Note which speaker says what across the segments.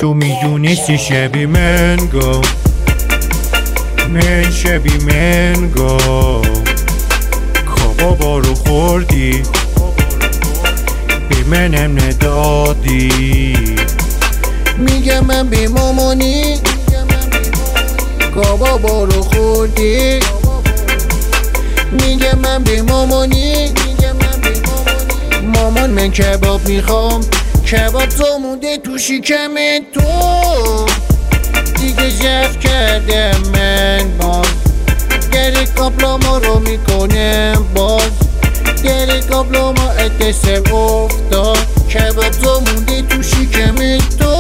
Speaker 1: تو میدونستی شبی من گم، من شبی من گم کبابا رو خوردی به منم ندادی.
Speaker 2: میگم من به مامانی کبابا رو خوردی. میگم من به مامانی مامان من کباب میخوام. کباب تو مونده تو شکم تو، دیگه ژف کردم من باز. گره کابلاما رو میکنم باز، گره کابلاما اتسم افتاد. کباب تو مونده تو شکم تو،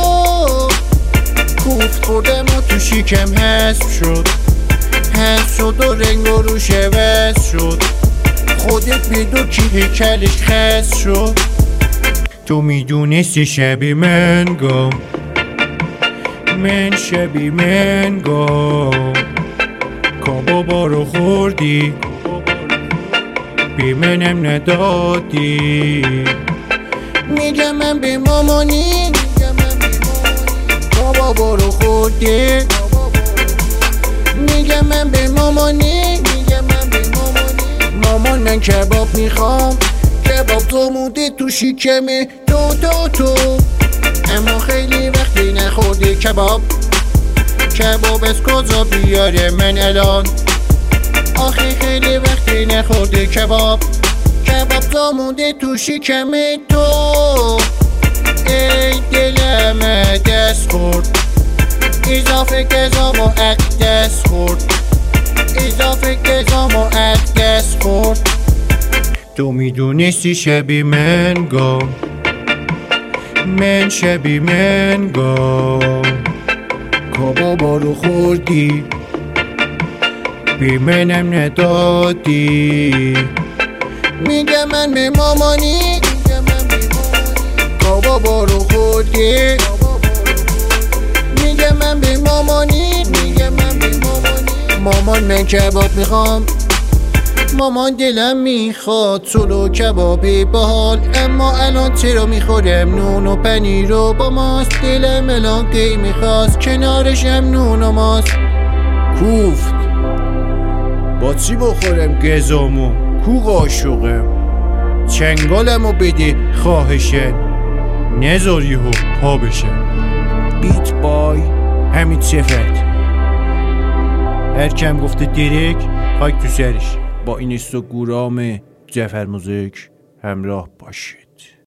Speaker 2: کوفت خوردم و تو شکم حذف شد، حذف شد و رنگ و روش عوض شد. خودت بدو کی هیکلش خست شد.
Speaker 1: تو میدونستی شبی من گم، من شبی من گم کبابا رو خوردی به منم ندادی.
Speaker 2: میگم من به مامانی کبابا رو خوردی. میگم من به مامانی مامان من کباب میخوام. کباب تو مونده تو شکم تو اما خیلی وقتی نخوردی کباب. کباب از کجا بیاره من الان؟ آخه خیلی وقتی نخوردی کباب. کباب تو مونده تو شکم تو. ای دلم دست خورد، اضافه گزام و دست خورد، اضافه گزام و دست خورد.
Speaker 1: تو میدونستی شبی من گم، من شبی من گم کبابا رو خوردی به منم ندادی.
Speaker 2: میگم من به مامانی کبابا رو خوردی. میگم من به مامانی مامان من کباب میخوام. مامان دلم میخواد سلو کبابی باحال، اما الان چرا میخورم نون و پنیر رو با ماست. دلم الان کی میخواست کنارشم نون و ماست.
Speaker 1: کوفت با چی بخورم گزامو؟ کو قاشقم چنگالمو بده خواهشن، نذار یهو پا بشه. بیت بای همین صفت. هر کم گفته درک خاک تو سرش. با این اینستاگرام جعفر موزیک همراه باشید.